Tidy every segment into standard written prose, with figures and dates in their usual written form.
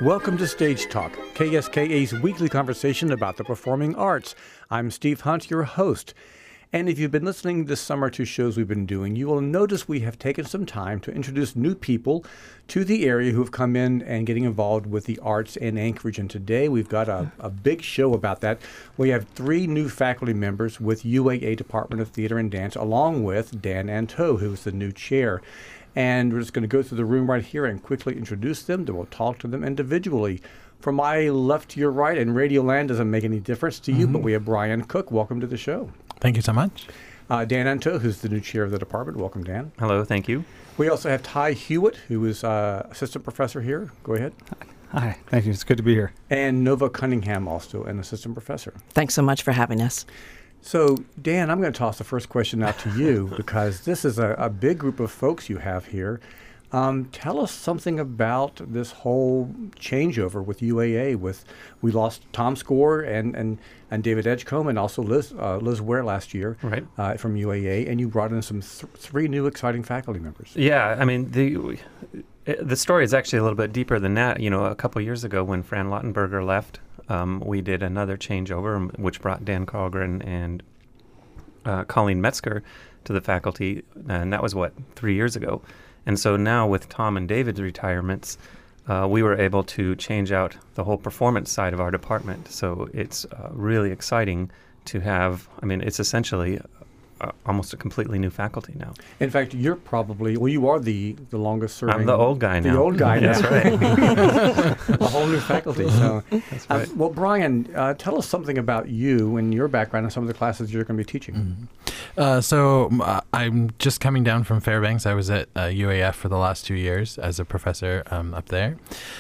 Welcome to Stage Talk, KSKA's weekly conversation about the performing arts. I'm Steve Hunt, your host. And if you've been listening this summer to shows we've been doing, you will notice we have taken some time to introduce new people to the area who have come in and getting involved with the arts in Anchorage. And today we've got a big show about that. We have 3 new faculty members with UAA Department of Theater and Dance, along with Dan Antot, who's the new chair. And we're just going to go through the room right here and quickly introduce them. Then we'll talk to them individually. From my left to your right, and Radio Land doesn't make any difference to you, but we have Brian Cook. Welcome to the show. Thank you so much. Dan Antot, who's the new chair of the department. Welcome, Dan. Hello, thank you. We also have Ty Hewitt, who is assistant professor here. Go ahead. Hi, thank you. It's good to be here. And Nova Cunningham, also an assistant professor. Thanks so much for having us. So, Dan, I'm going to toss the first question out to you because this is a big group of folks you have here. Tell us something about this whole changeover with UAA. We lost Tom Score and David Edgecombe and also Liz Ware last year from UAA, and you brought in some 3 new exciting faculty members. Yeah, I mean, the story is actually a little bit deeper than that. You know, a couple years ago when Fran Lautenberger left, we did another changeover, which brought Dan Carlgren and Colleen Metzger to the faculty, and that was, 3 years ago. And so now with Tom and David's retirements, we were able to change out the whole performance side of our department. So it's really exciting to have, it's essentially almost a completely new faculty now. In fact, you're probably, you are the longest serving. I'm the old guy now. The old guy now. That's right. A whole new faculty. So, that's right. Well, Brian, tell us something about you and your background and some of the classes you're going to be teaching. So I'm just coming down from Fairbanks. I was at UAF for the last 2 years as a professor up there.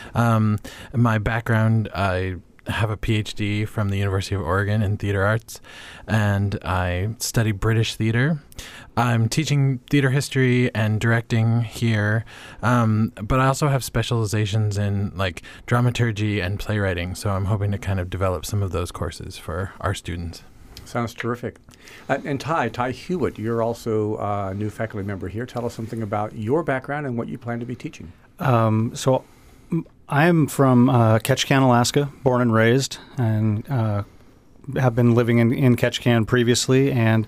My background, I have a PhD from the University of Oregon in theater arts, and I study British theater. I'm teaching theater history and directing here, but I also have specializations in like dramaturgy and playwriting, so I'm hoping to kind of develop some of those courses for our students. Sounds terrific. And Ty Hewitt, you're also a new faculty member here. Tell us something about your background and what you plan to be teaching. So I'm from Ketchikan, Alaska, born and raised, and have been living in Ketchikan previously. And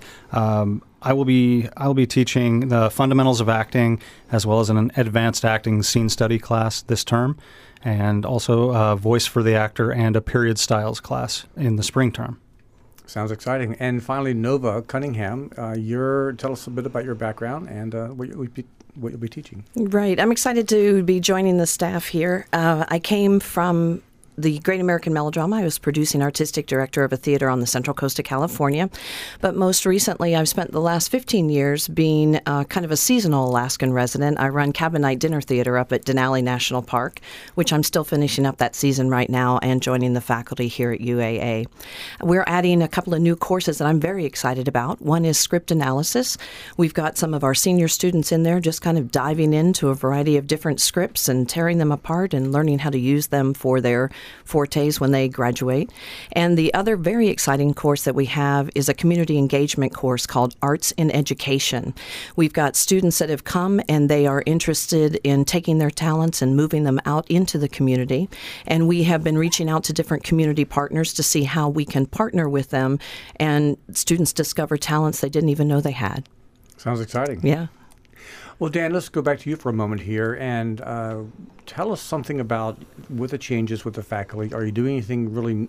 I will be teaching the fundamentals of acting as well as an advanced acting scene study class this term, and also voice for the actor and a period styles class in the spring term. Sounds exciting. And finally, Nova Cunningham, tell us a bit about your background and what you'll be teaching. Right. I'm excited to be joining the staff here. I came from the Great American Melodrama. I was producing artistic director of a theater on the Central Coast of California. But most recently, I've spent the last 15 years being kind of a seasonal Alaskan resident. I run Cabin Night Dinner Theater up at Denali National Park, which I'm still finishing up that season right now and joining the faculty here at UAA. We're adding a couple of new courses that I'm very excited about. One is script analysis. We've got some of our senior students in there just kind of diving into a variety of different scripts and tearing them apart and learning how to use them for their fortes when they graduate. And the other very exciting course that we have is a community engagement course called Arts in Education. We've got students that have come and they are interested in taking their talents and moving them out into the community. And we have been reaching out to different community partners to see how we can partner with them, and students discover talents they didn't even know they had. Sounds exciting. Yeah. Well, Dan, let's go back to you for a moment here and tell us something about with the changes with the faculty. Are you doing anything really,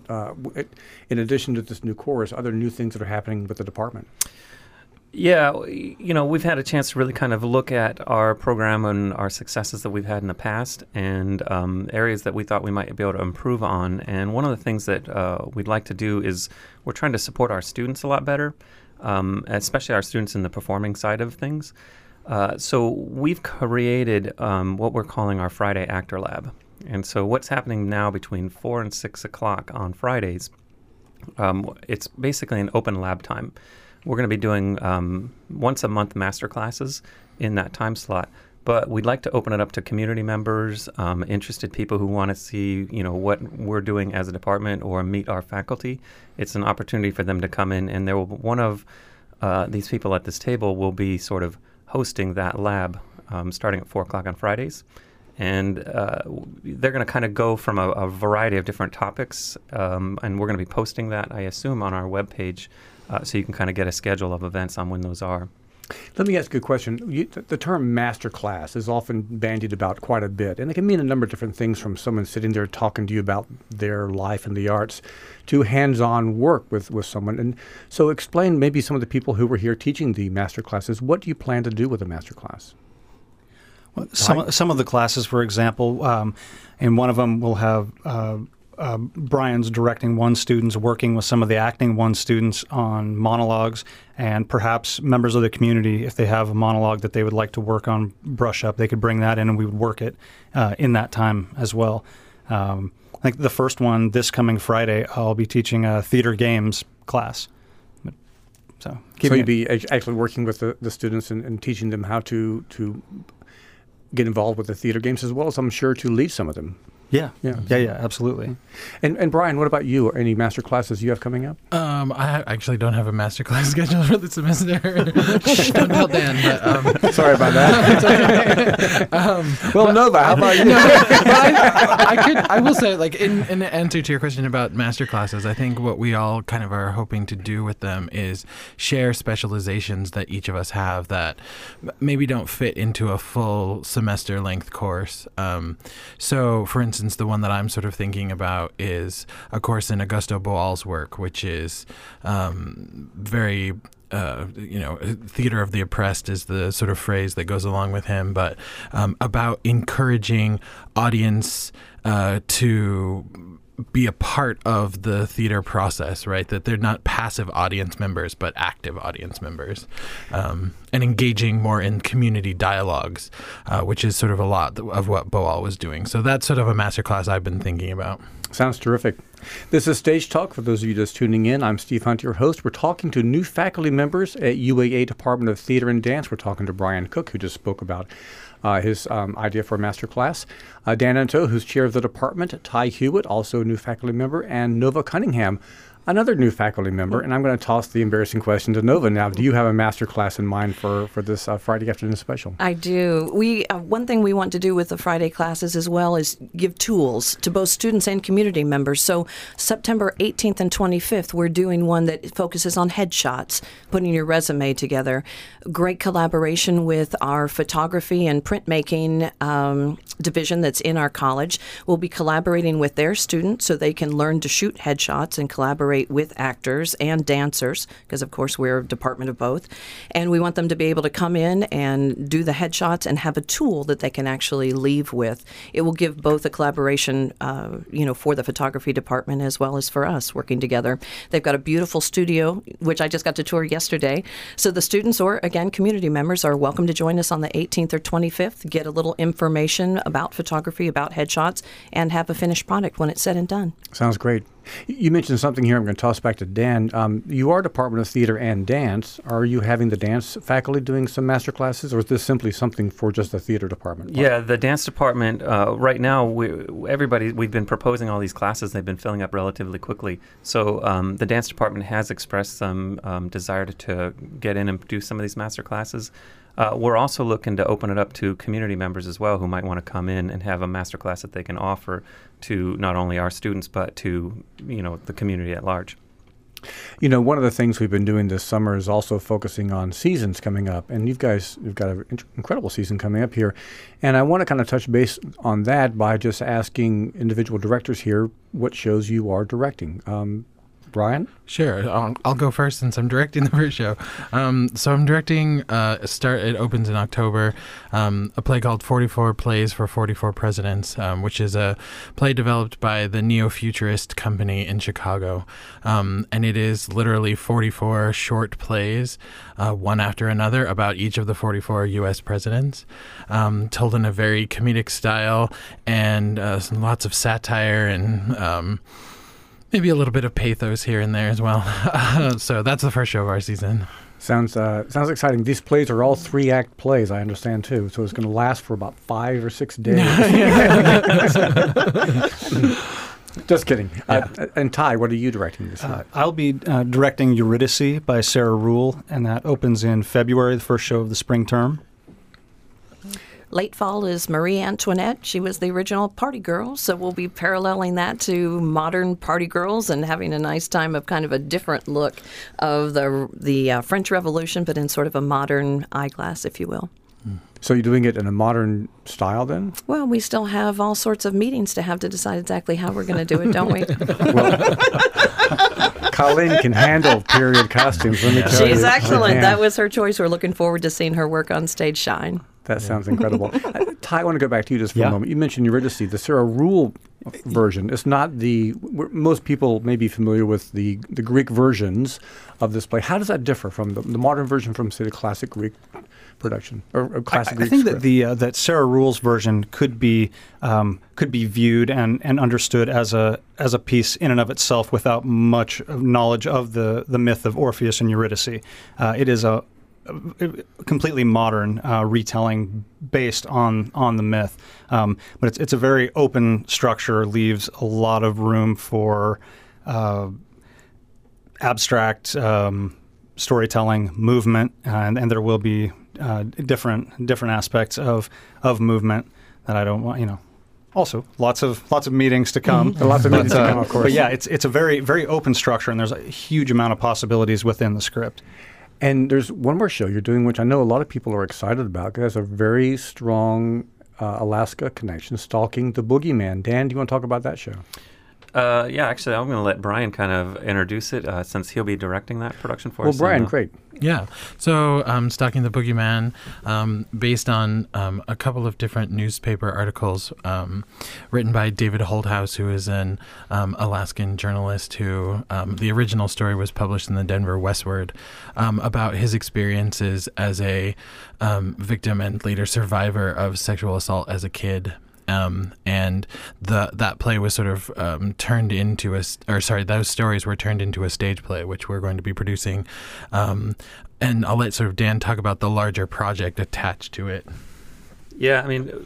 in addition to this new course, other new things that are happening with the department? Yeah, we've had a chance to really kind of look at our program and our successes that we've had in the past and areas that we thought we might be able to improve on. And one of the things that we'd like to do is we're trying to support our students a lot better, especially our students in the performing side of things. So we've created what we're calling our Friday Actor Lab. And so what's happening now between 4 and 6 o'clock on Fridays, it's basically an open lab time. We're going to be doing once a month master classes in that time slot. But we'd like to open it up to community members, interested people who want to see, what we're doing as a department or meet our faculty. It's an opportunity for them to come in, and there will one of these people at this table will be sort of hosting that lab starting at 4 o'clock on Fridays. And they're going to kind of go from a variety of different topics, and we're going to be posting that, I assume, on our webpage, so you can kind of get a schedule of events on when those are. Let me ask you a question. The term master class is often bandied about quite a bit, and it can mean a number of different things, from someone sitting there talking to you about their life in the arts to hands-on work with someone. And so explain maybe some of the people who were here teaching the master classes. What do you plan to do with a master class? Well, some of the classes, for example, in one of them we'll have Brian's directing one student's working with some of the acting one students on monologues, and perhaps members of the community, if they have a monologue that they would like to work on, brush up, they could bring that in and we would work it in that time as well. I think the first one, this coming Friday, I'll be teaching a theater games class. So you'd be actually working with the students and teaching them how to get involved with the theater games, as well as, I'm sure, to lead some of them. Yeah, absolutely. And Brian, what about you? Any master classes you have coming up? I actually don't have a master class scheduled for the semester. Don't tell Dan. But, sorry about that. Nova, how about you? I will say, like, in answer to your question about master classes, I think what we all kind of are hoping to do with them is share specializations that each of us have that maybe don't fit into a full semester length course. So, for instance, the one that I'm sort of thinking about is a course in Augusto Boal's work, which is very, theater of the oppressed is the sort of phrase that goes along with him, but about encouraging audience to be a part of the theater process, right? That they're not passive audience members, but active audience members, and engaging more in community dialogues, which is sort of a lot of what Boal was doing. So that's sort of a masterclass I've been thinking about. Sounds terrific. This is Stage Talk. For those of you just tuning in, I'm Steve Hunt, your host. We're talking to new faculty members at UAA Department of Theater and Dance. We're talking to Brian Cook, who just spoke about his idea for a master class. Dan Anto, who's chair of the department, Ty Hewitt, also a new faculty member, and Nova Cunningham, another new faculty member. And I'm going to toss the embarrassing question to Nova now. Do you have a master class in mind for this Friday afternoon special? I do. One thing we want to do with the Friday classes as well is give tools to both students and community members. So September 18th and 25th, we're doing one that focuses on headshots, putting your resume together. Great collaboration with our photography and printmaking division that's in our college. We'll be collaborating with their students so they can learn to shoot headshots and collaborate with actors and dancers, because of course we're a department of both. And we want them to be able to come in and do the headshots and have a tool that they can actually leave with. It will give both a collaboration, for the photography department as well as for us working together. They've got a beautiful studio, which I just got to tour yesterday. So the students, or again, community members, are welcome to join us on the 18th or 25th, get a little information about photography, about headshots, and have a finished product when it's said and done. Sounds great. You mentioned something here I'm going to toss back to Dan. You are Department of Theater and Dance. Are you having the dance faculty doing some master classes, or is this simply something for just the theater department? Yeah, the dance department, right now, we've been proposing all these classes. They've been filling up relatively quickly. So the dance department has expressed some desire to get in and do some of these master classes. We're also looking to open it up to community members as well, who might want to come in and have a master class that they can offer to not only our students, but to, the community at large. One of the things we've been doing this summer is also focusing on seasons coming up. And you've got an incredible season coming up here. And I want to kind of touch base on that by just asking individual directors here what shows you are directing. Brian? Sure. I'll go first since I'm directing the first show. So I'm directing it opens in October, a play called 44 Plays for 44 Presidents, which is a play developed by the Neo-Futurist Company in Chicago. And it is literally 44 short plays, one after another, about each of the 44 U.S. presidents, told in a very comedic style and lots of satire and maybe a little bit of pathos here and there as well. So that's the first show of our season. Sounds exciting. These plays are all 3-act plays, I understand, too. So it's going to last for about 5 or 6 days. Just kidding. Yeah. And Ty, what are you directing this year? I'll be directing Eurydice by Sarah Rule, and that opens in February, the first show of the spring term. Late fall is Marie Antoinette. She was the original party girl, so we'll be paralleling that to modern party girls and having a nice time of kind of a different look of the French Revolution, but in sort of a modern eyeglass, if you will. So you're doing it in a modern style then? Well, we still have all sorts of meetings to have to decide exactly how we're going to do it, don't we? Colleen can handle period costumes, let me tell you. She's excellent. Man, That was her choice. We're looking forward to seeing her work on stage shine. that sounds incredible. Ty, I want to go back to you just for Yeah. a moment. You mentioned Eurydice, the Sarah Rule version. It's not most people may be familiar with the Greek versions of this play. How does that differ from the modern version from, say, the classic Greek production or classic I Greek think script? that that Sarah Rule's version could be viewed and understood as a piece in and of itself without much knowledge of the myth of Orpheus and Eurydice. It is a completely modern retelling based on the myth, but it's a very open structure, leaves a lot of room for abstract storytelling, movement, and there will be different aspects of movement that I don't want. Also, lots of meetings to come. Lots of meetings to come, of course. But yeah, it's a very, very open structure, and there's a huge amount of possibilities within the script. And there's one more show you're doing, which I know a lot of people are excited about. It has a very strong Alaska connection, Stalking the Boogeyman. Dan, do you want to talk about that show? Yeah, actually, I'm going to let Brian kind of introduce it since he'll be directing that production for us. Well, Brian, great. Yeah. So, Stalking the Boogeyman, based on a couple of different newspaper articles written by David Holthouse, who is an Alaskan journalist who the original story was published in the Denver Westward about his experiences as a victim and later survivor of sexual assault as a kid. And that play was sort of turned into those stories were turned into a stage play, which we're going to be producing. And I'll let sort of Dan talk about the larger project attached to it. Yeah, I mean,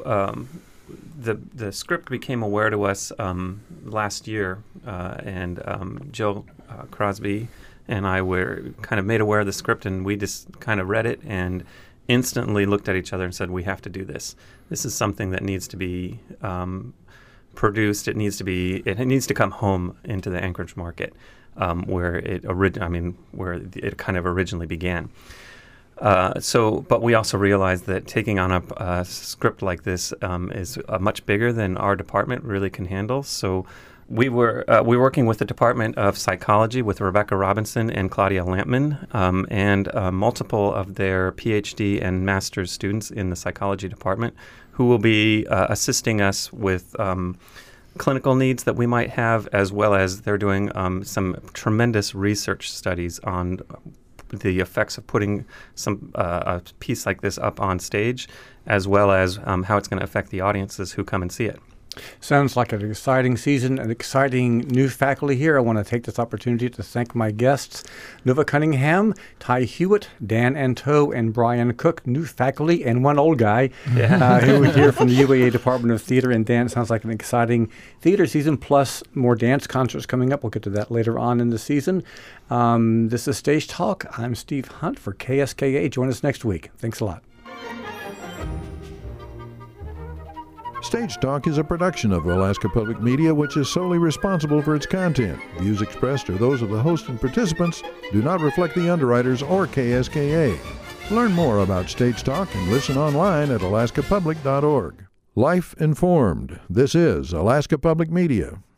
the script became aware to us last year, and Jill Crosby and I were kind of made aware of the script, and we just kind of read it and instantly looked at each other and said, we have to do this. This is something that needs to be produced. It needs to come home into the Anchorage market, where it kind of originally began. But we also realized that taking on a script like this is much bigger than our department really can handle. So we were working with the Department of Psychology with Rebecca Robinson and Claudia Lampman, and multiple of their PhD and master's students in the psychology department who will be assisting us with clinical needs that we might have, as well as they're doing some tremendous research studies on the effects of putting a piece like this up on stage, as well as how it's going to affect the audiences who come and see it. Sounds like an exciting season, an exciting new faculty here. I want to take this opportunity to thank my guests, Nova Cunningham, Ty Hewitt, Dan Anto, and Brian Cook, new faculty, and one old guy who are here from the UAA Department of Theater. And Dan, it sounds like an exciting theater season, plus more dance concerts coming up. We'll get to that later on in the season. This is Stage Talk. I'm Steve Hunt for KSKA. Join us next week. Thanks a lot. Stage Talk is a production of Alaska Public Media, which is solely responsible for its content. Views expressed are those of the host and participants, do not reflect the underwriters or KSKA. Learn more about Stage Talk and listen online at alaskapublic.org. Life informed. This is Alaska Public Media.